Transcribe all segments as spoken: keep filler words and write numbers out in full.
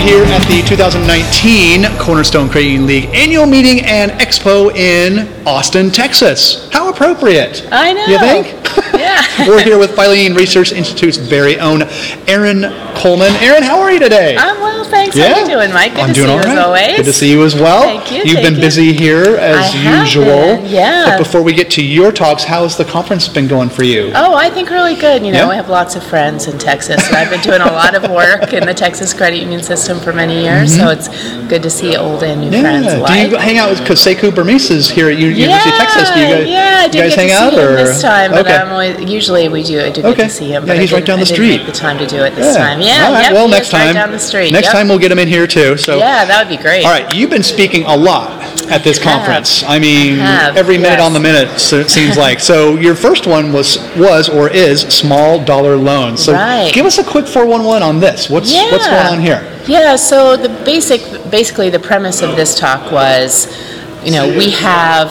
here at the two thousand nineteen Cornerstone Credit Union League annual meeting and expo in Austin, Texas. How appropriate. I know. You think? Yeah. We're here with Filene Research Institute's very own Erin Coleman. Erin, how are you today? I'm well, thanks. Yeah. How are you doing, Mike? Good I'm to doing see all you right. as always. Good to see you as well. Thank you. You've thank been you. busy here as I have usual. been, yeah. But before we get to your talks, how's the conference been going for you? Oh, I think really good. You know, Yeah? I have lots of friends in Texas, and I've been doing a lot of work in the Texas credit union system for many years, Mm-hmm. so it's good to see old and new Yeah. friends Do alike. you hang out with, because Sekou Bermise is here at U- University of Texas. Do you guys, yeah, I you did guys get hang to out? see him or? this time, but okay. I'm always, usually we do. I do Okay. get to see him. Yeah, But he's I right down didn't- the I didn't street. make the time to do it this Yeah. time. Yeah, All right. yep, well, he next is time. right down the street. Next Yep. time we'll get him in here too. So. Yeah, that would be great. All right, you've been speaking a lot at this I have. conference. I mean, I have, every minute yes. on the minute, so it seems like. So your first one was was or is small dollar loans. So Right. give us a quick four one one on this. What's Yeah. what's going on here? Yeah, so the basic, basically the premise of this talk was, you know, we have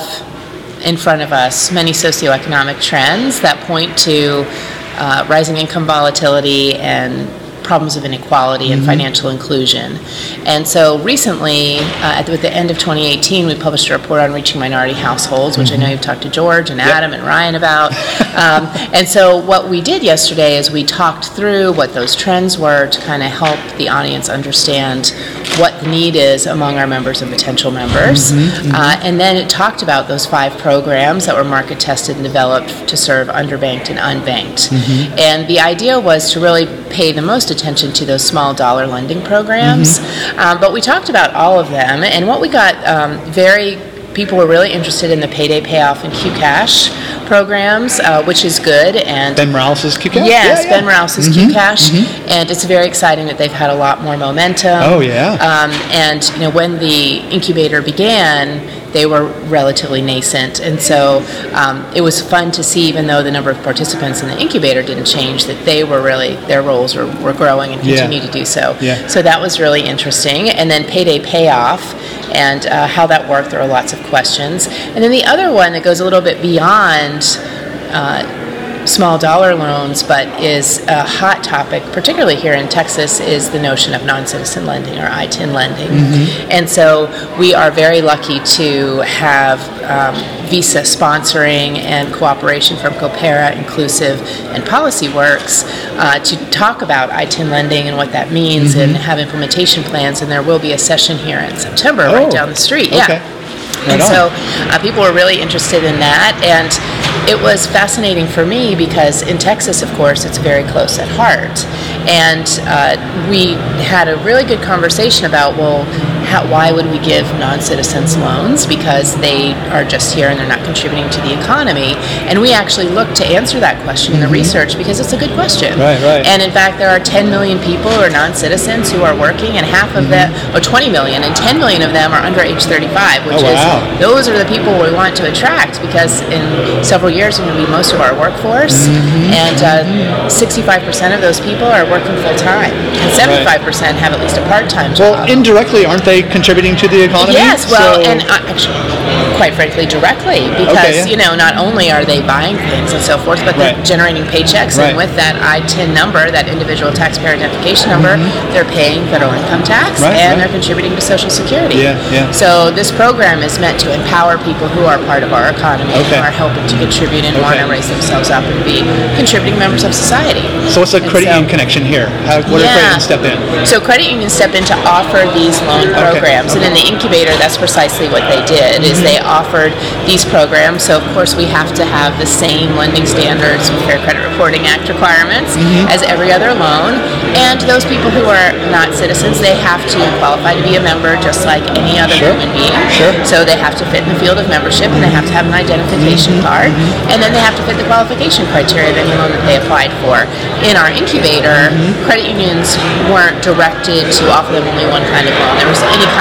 in front of us many socioeconomic trends that point to uh, rising income volatility and problems of inequality and financial inclusion. And so recently, uh, at the, with the end of twenty eighteen, we published a report on reaching minority households, which I know you've talked to George and Adam and Ryan about. Um, and so what we did yesterday is we talked through what those trends were to kind of help the audience understand what the need is among our members and potential members. Uh, and then it talked about those five programs that were market tested and developed to serve underbanked and unbanked. And the idea was to really pay the most attention to those small dollar lending programs. Um, but we talked about all of them, and what we got um, very people were really interested in the payday payoff and Q Cash programs, uh, which is good. And Ben Morales' Q Cash? Yes, Yeah, yeah. Ben Rouse's Q Cash, and it's very exciting that they've had a lot more momentum. Oh, yeah. Um, and you know, when the incubator began, they were relatively nascent, and so um, it was fun to see, even though the number of participants in the incubator didn't change, that they were really, their roles were, were growing and Yeah. continue to do so. Yeah. So that was really interesting. And then payday payoff and uh, how that worked, there were lots of questions. And then the other one that goes a little bit beyond uh, small dollar loans, but is a hot topic, particularly here in Texas, is the notion of non-citizen lending or I T I N lending. And so we are very lucky to have um, Visa sponsoring and cooperation from Coopera, Inclusive, and PolicyWorks uh, to talk about I T I N lending and what that means and have implementation plans. And there will be a session here in September Oh, right down the street. okay. Yeah. Right and on. so uh, people were really interested in that, and it was fascinating for me because in Texas, of course, it's very close at heart. And uh, we had a really good conversation about, well, how, why would we give non-citizens loans? Because they are just here and they're not contributing to the economy. And we actually looked to answer that question in the research because it's a good question. Right, right. And in fact, there are ten million people who are non-citizens who are working, and half of them, or twenty million, and ten million of them are under age thirty-five, which Oh, wow. is, those are the people we want to attract because in several years they're going to be most of our workforce, and uh, sixty-five percent of those people are working full-time, and seventy-five percent have at least a part-time job. Well, indirectly, aren't they contributing to the economy? Yes, well, So- and uh, actually, quite frankly, directly, because, Okay, yeah. you know, not only are they buying things and so forth, but they're Right. generating paychecks, Right. and with that I T I N number, that individual taxpayer identification number, they're paying federal income tax, Right, and right. they're contributing to Social Security. Yeah, yeah. So this program is meant to empower people who are part of our economy, Okay. and are helping to contribute and want Okay. to raise themselves up and be contributing members of society. So what's the And credit so- union connection here? How, what Yeah. are credit unions step in? So credit unions step in to offer these loan programs, and in the incubator, that's precisely what they did. Is they offered these programs. So of course, we have to have the same lending standards with Fair Credit Reporting Act requirements as every other loan. And those people who are not citizens, they have to qualify to be a member, just like any other Sure. human being. Sure. So they have to fit in the field of membership, and they have to have an identification card, and then they have to fit the qualification criteria of any loan that they applied for. In our incubator, credit unions weren't directed to offer them only one kind of loan. There was any kind of loan,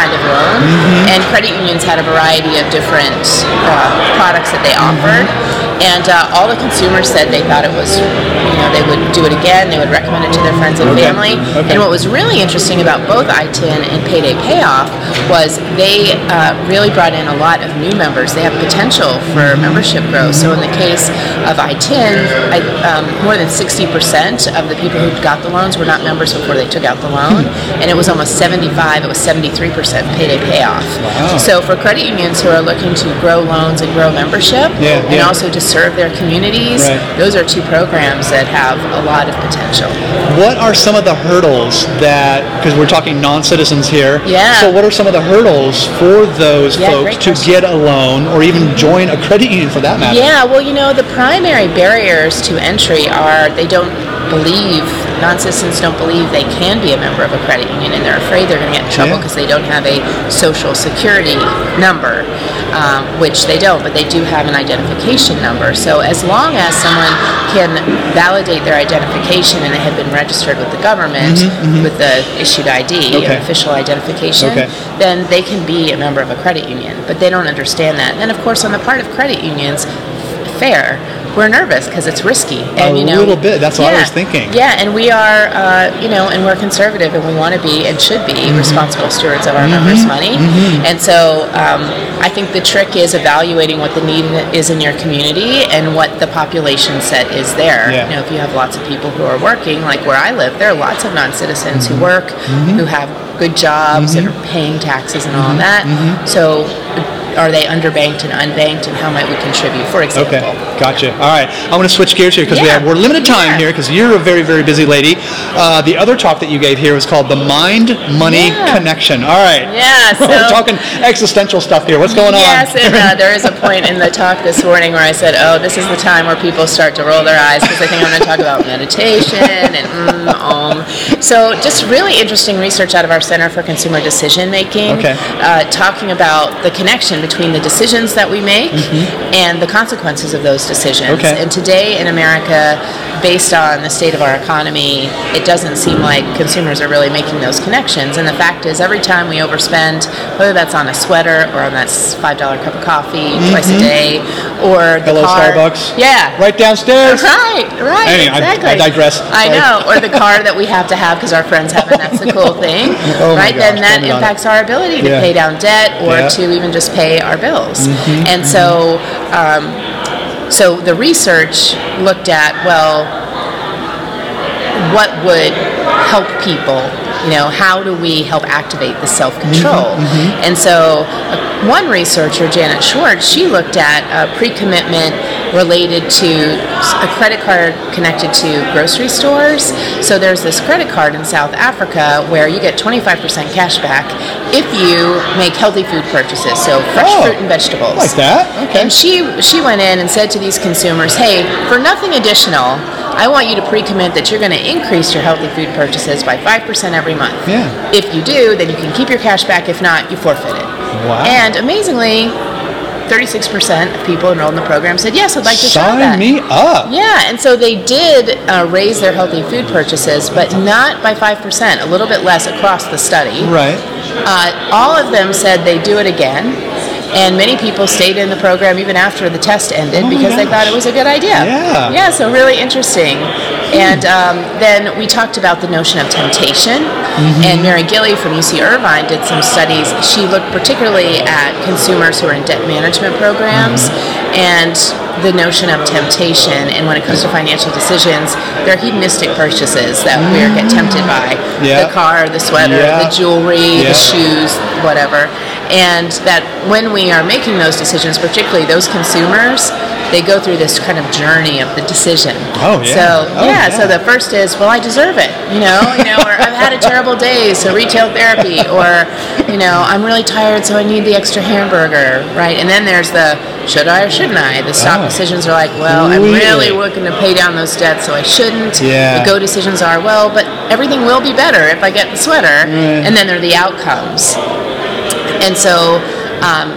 loan. And credit unions had a variety of different uh, products that they offered. And uh, all the consumers said they thought it was, you know, they would do it again, they would recommend it to their friends and Okay. family. Okay. And what was really interesting about both I T I N and Payday Payoff was they uh, really brought in a lot of new members. They have potential for membership growth. So in the case of I T I N, I, um, more than sixty percent of the people who got the loans were not members before they took out the loan. And it was almost seventy-five, it was seventy-three percent Payday Payoff. Wow. So for credit unions who are looking to grow loans and grow membership, Yeah, and yeah. also to serve their communities, Right. those are two programs that have a lot of potential. What are some of the hurdles that, because we're talking non-citizens here, Yeah. so what are some of the hurdles for those Yeah, folks great to question. get a loan or even join a credit union for that matter? Yeah, well, you know, the primary barriers to entry are they don't believe, non-citizens don't believe they can be a member of a credit union, and they're afraid they're going to get in trouble Yeah. because they don't have a social security number, um, which they don't, but they do have an identification number. So as long as someone can validate their identification and they have been registered with the government with the issued I D, Mm-hmm, Okay. an official identification, Okay. then they can be a member of a credit union. But they don't understand that. And of course, on the part of credit unions, fair, we're nervous because it's risky. And, A you know, little bit, that's what I yeah, was thinking. Yeah, and we are, uh, you know, and we're conservative, and we want to be and should be Mm-hmm. responsible stewards of our members' money. And so um, I think the trick is evaluating what the need is in your community and what the population set is there. Yeah. You know, if you have lots of people who are working, like where I live, there are lots of non-citizens who work, Mm-hmm. who have good jobs and are paying taxes and all of that. So are they underbanked and unbanked, and how might we contribute, for example? Okay, gotcha. All right, I want to switch gears here because we Yeah. have we're limited time Yeah. here because you're a very very busy lady. Uh, the other talk that you gave here was called the Mind Money Yeah. Connection. All right, Yeah, we're so- talking existential stuff here. What's going Yes, on? and uh, there is a point in the talk this morning where I said, oh, this is the time where people start to roll their eyes because they think I'm going to talk about meditation and mm, om. So just really interesting research out of our Center for Consumer Decision Making, Okay. uh, talking about the connection between the decisions that we make and the consequences of those decisions. Okay. And today in America, based on the state of our economy, it doesn't seem like consumers are really making those connections. And the fact is, every time we overspend, whether that's on a sweater or on that five dollar cup of coffee twice a day, or the Hello, car, Starbucks. yeah, Right downstairs. Right, right, Anyway, I- exactly. I digress. I Sorry. know, or the car that we have to have because our friends have it, that's the cool thing, Oh my right? gosh, then tell that me about it. impacts our ability to Yeah. pay down debt or Yeah. to even just pay our bills. Mm-hmm, And so, um, so the research looked at, well, what would help people? You know, how do we help activate the self-control? Mm-hmm, And so uh, one researcher, Janet Schwartz, she looked at a pre-commitment related to a credit card connected to grocery stores. So there's this credit card in South Africa where you get twenty-five percent cash back if you make healthy food purchases, so fresh Oh, fruit and vegetables. like that? Okay. And she she went in and said to these consumers, hey, for nothing additional, I want you to pre-commit that you're going to increase your healthy food purchases by five percent every month. Yeah. If you do, then you can keep your cash back. If not, you forfeit it. Wow. And amazingly, thirty-six percent of people enrolled in the program said, yes, I'd like to try that. Sign me up. Yeah, and so they did uh, raise their healthy food purchases, but not by five percent, a little bit less across the study. Right. Uh, all of them said they do it again, and many people stayed in the program even after the test ended Oh my because they thought gosh. it was a good idea. Yeah. Yeah, so really interesting. And um, then we talked about the notion of temptation, Mm-hmm. and Mary Gilley from U C Irvine did some studies. She looked particularly at consumers who are in debt management programs Mm-hmm. and the notion of temptation. And when it comes to financial decisions, they're hedonistic purchases that we get tempted by. Yeah. The car, the sweater, Yeah. the jewelry, Yeah. the shoes, whatever. And that when we are making those decisions, particularly those consumers, they go through this kind of journey of the decision. Oh, yeah. So Oh, yeah, yeah. so the first is, well, I deserve it, you know, you know, or I've had a terrible day, so retail therapy, or you know, I'm really tired, so I need the extra hamburger, right? And then there's the should I or shouldn't I? The stop Oh. decisions are like, well, I'm Really? really looking to pay down those debts, so I shouldn't. Yeah. The go decisions are, well, but everything will be better if I get the sweater. Right. And then there are the outcomes. And so um,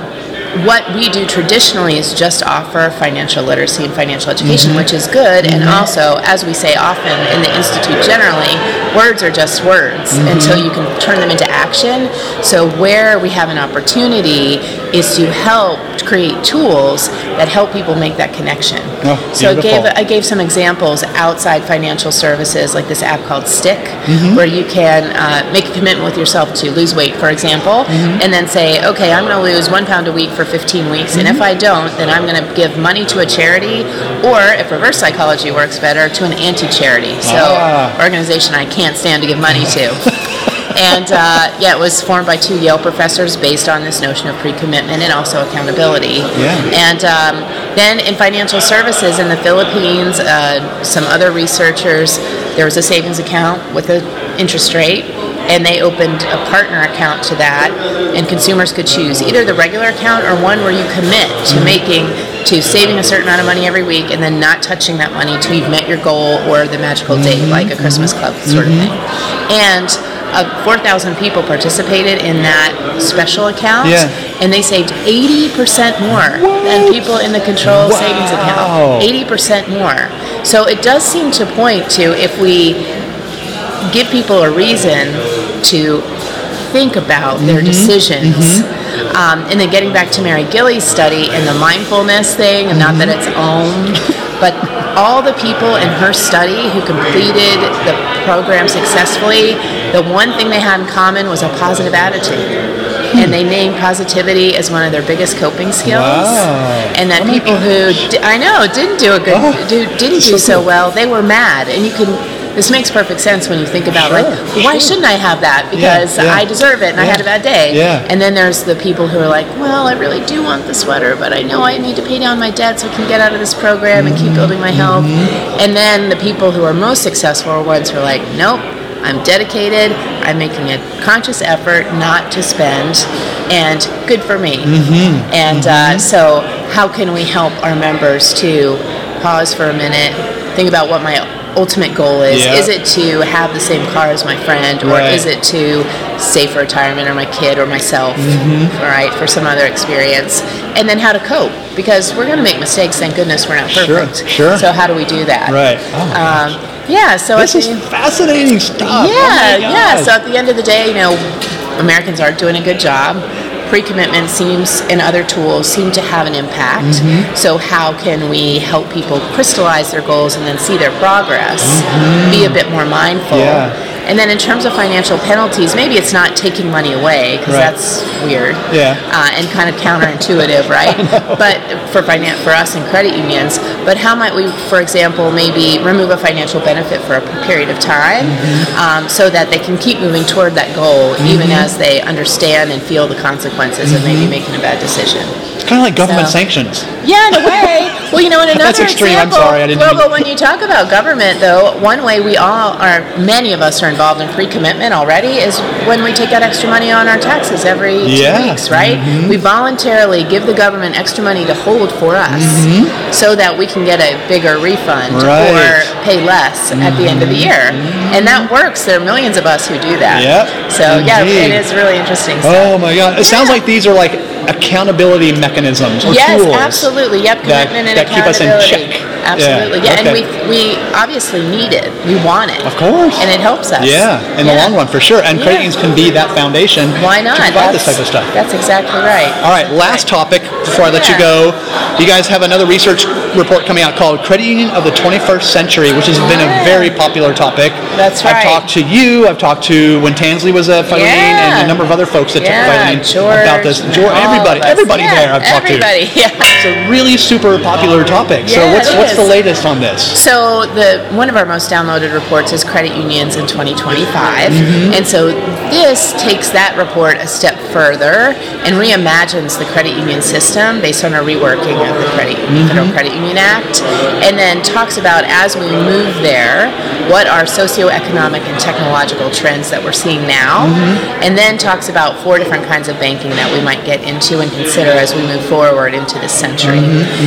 what we do traditionally is just offer financial literacy and financial education, Mm-hmm. which is good. Mm-hmm. And also, as we say often in the Institute generally, words are just words mm-hmm. until you can turn them into action. So where we have an opportunity is to help create tools that help people make that connection. Oh, so I gave, beautiful. I gave some examples outside financial services, like this app called Stick, Mm-hmm. where you can uh, make a commitment with yourself to lose weight, for example, Mm-hmm. and then say, okay, I'm going to lose one pound a week for fifteen weeks, Mm-hmm. and if I don't, then I'm going to give money to a charity, or if reverse psychology works better, to an anti-charity. So, Ah. organization I can't stand to give money to. And uh, yeah, it was formed by two Yale professors based on this notion of pre-commitment and also accountability. Yeah. And um, then in financial services in the Philippines, uh, some other researchers, there was a savings account with an interest rate, and they opened a partner account to that, and consumers could choose either the regular account or one where you commit to making, to saving a certain amount of money every week and then not touching that money until you've met your goal or the magical date, like a Christmas club sort of thing. And uh, four thousand people participated in that special account, Yeah. and they saved eighty percent more than people in the control Wow. savings account. eighty percent more. So it does seem to point to, if we give people a reason to think about their decisions. Um, and then getting back to Mary Gillies' study and the mindfulness thing, and not that it's owned, but all the people in her study who completed the program successfully, the one thing they had in common was a positive attitude. And they named positivity as one of their biggest coping skills. Wow. And that Oh my people who, di- I know, didn't do a good, Oh, do, didn't so do so cool. well, they were mad. And you can, this makes perfect sense when you think about, Sure, like, why sure. shouldn't I have that? Because Yeah, yeah. I deserve it and I had a bad day. Yeah. And then there's the people who are like, well, I really do want the sweater, but I know I need to pay down my debt so I can get out of this program and keep building my health. And then the people who are most successful are ones who are like, nope, I'm dedicated, I'm making a conscious effort not to spend, and good for me. And uh, so how can we help our members to pause for a minute, think about what my ultimate goal is? Yeah. Is it to have the same car as my friend, or Right. is it to save for retirement, or my kid, or myself, all right, for some other experience? And then how to cope, because we're going to make mistakes. Thank goodness we're not Sure, perfect. sure. So how do we do that? Right. Oh, Um, yeah. So this I is think, fascinating stuff. yeah, Oh my yeah. gosh. So at the end of the day, you know, Americans aren't doing a good job. Pre-commitment seems, and other tools seem to have an impact. Mm-hmm. So how can we help people crystallize their goals and then see their progress, be a bit more mindful? Yeah. And then in terms of financial penalties, maybe it's not taking money away, because Right. that's weird, Yeah. uh, and kind of counterintuitive, right? But for finan- for us in credit unions, but how might we, for example, maybe remove a financial benefit for a period of time, um, so that they can keep moving toward that goal, even as they understand and feel the consequences of maybe making a bad decision. It's kind of like government So- sanctions. Yeah, in a way. Well, you know, in another That's extreme. I'm example, sorry, I didn't well, mean- but when you talk about government, though, one way we all are, many of us are involved in pre-commitment already, is when we take out extra money on our taxes every Yeah. two weeks, right? We voluntarily give the government extra money to hold for us, so that we can get a bigger refund Right. or pay less at the end of the year. And that works. There are millions of us who do that. Yep. So, yeah, Indeed. it is really interesting stuff. Oh my God! It sounds Yeah. like these are like accountability mechanisms or Yes, tools. absolutely. Yep, that- commitment and that keep us in accountability. check. Absolutely. Yeah, Yeah, and okay. we we obviously need it. We want it. Of course. And it helps us. Yeah, in the Yeah. long run for sure. And credit Yeah. unions can be that foundation. Why not? To provide this That's- type of stuff. That's exactly right. All right, last topic before I let you Yeah. go. You guys have another research report coming out called Credit Union of the twenty-first Century, which has been a Yeah. very popular topic. That's I've right. talked to you, I've talked to when Tansley was at Philemon, Yeah. and a number of other folks that Yeah, took Philemon George, about this. and George, all everybody, of us. everybody Yeah, there I've talked to. Everybody, yeah. It's a really super popular topic. So Yeah, what's it what's the is. latest on this? So the one of our most downloaded reports is credit unions in twenty twenty-five, and so this takes that report a step further and reimagines the credit union system based on a reworking of the Credit Federal Credit Union Act, and then talks about, as we move there, what are socioeconomic and technological trends that we're seeing now, and then talks about four different kinds of banking that we might get into and consider as we move forward into this century.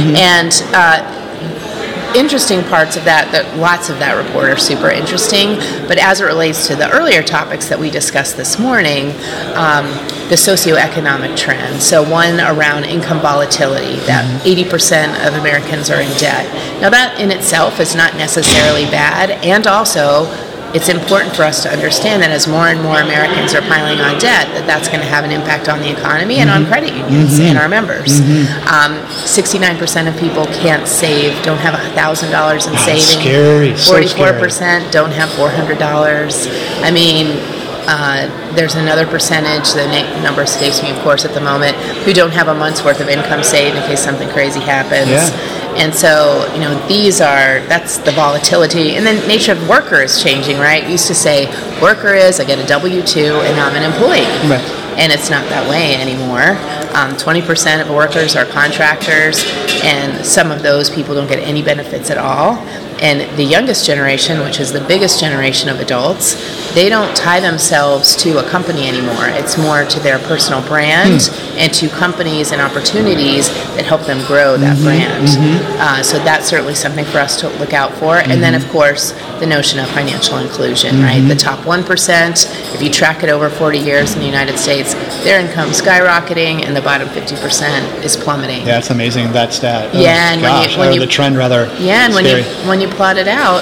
And uh, interesting parts of that, that lots of that report are super interesting, but as it relates to the earlier topics that we discussed this morning, um, the socioeconomic trends. So one around income volatility, that eighty percent of Americans are in debt. Now that in itself is not necessarily bad, and also it's important for us to understand that as more and more Americans are piling on debt, that that's going to have an impact on the economy and on credit unions and our members. Um, sixty-nine percent of people can't save, don't have one thousand dollars in savings. Scary, so forty-four percent don't have four hundred dollars. I mean, Uh, there's another percentage, the na- number escapes me, of course, at the moment, who don't have a month's worth of income saved in case something crazy happens. Yeah. And so, you know, these are, that's the volatility. And then nature of worker is changing, right? We used to say, worker is, I get a W two and I'm an employee. Right. And it's not that way anymore. Um, twenty percent of workers are contractors, and some of those people don't get any benefits at all. And the youngest generation, which is the biggest generation of adults, they don't tie themselves to a company anymore. It's more to their personal brand hmm. and to companies and opportunities that help them grow that mm-hmm, brand. Mm-hmm. Uh, so that's certainly something for us to look out for. Mm-hmm. And then, of course, the notion of financial inclusion, mm-hmm. right? The top one percent, if you track it over forty years in the United States, their income skyrocketing and the bottom fifty percent is plummeting. Yeah, it's amazing, that stat. Oh, yeah, and gosh, when you, when or you, the trend rather. Yeah, and when scary. you when you plot it out,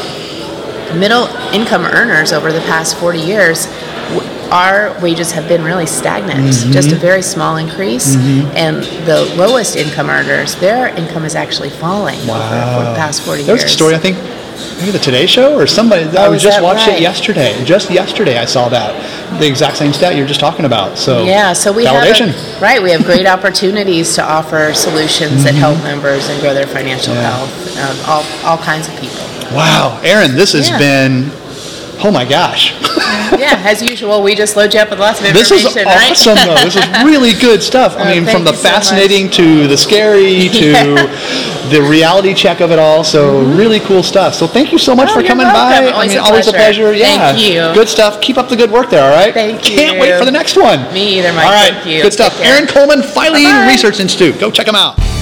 middle income earners over the past forty years, w- our wages have been really stagnant, mm-hmm. just a very small increase. Mm-hmm. And the lowest income earners, their income is actually falling wow. over for the past forty There was years. a story, I think, maybe the Today Show or somebody, oh, I was just that watched right? it yesterday. Just yesterday I saw that. The exact same stat you were just talking about. So yeah, so we validation. have a, right, we have great opportunities to offer solutions mm-hmm. that help members and grow their financial yeah. health, um, all all kinds of people. Wow, Erin, this has yeah. been, oh my gosh. Yeah, as usual, we just load you up with lots of This information, is awesome, right? though. This is really good stuff. I Oh, mean, from the thank you so fascinating much. to the scary to Yeah. the reality check of it all. So Mm-hmm. really cool stuff. So thank you so much Oh, for you're coming welcome. by. Always I mean, a always a pleasure. pleasure. Yeah. Thank you. Good stuff. Keep up the good work there, all right? Thank Can't you. wait for the next one. Me either, Mike. All right. Thank you. Good stuff. Take care. Erin Coleman, Filene Bye-bye. Research Institute. Go check them out.